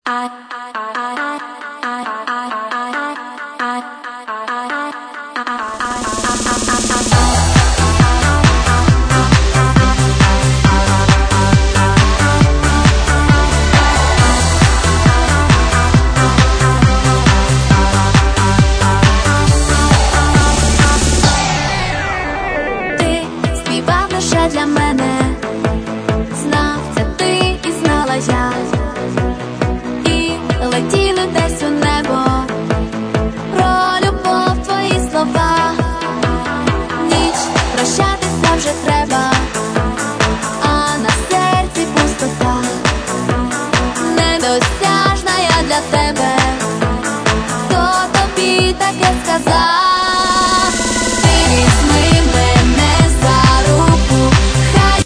Для мене знав це ти і знала я, і летіли десь у небо про любов твої слова. Ніч, прощатися вже треба, а на серці пустота недосяжна я для тебе. Хто тобі таке сказав?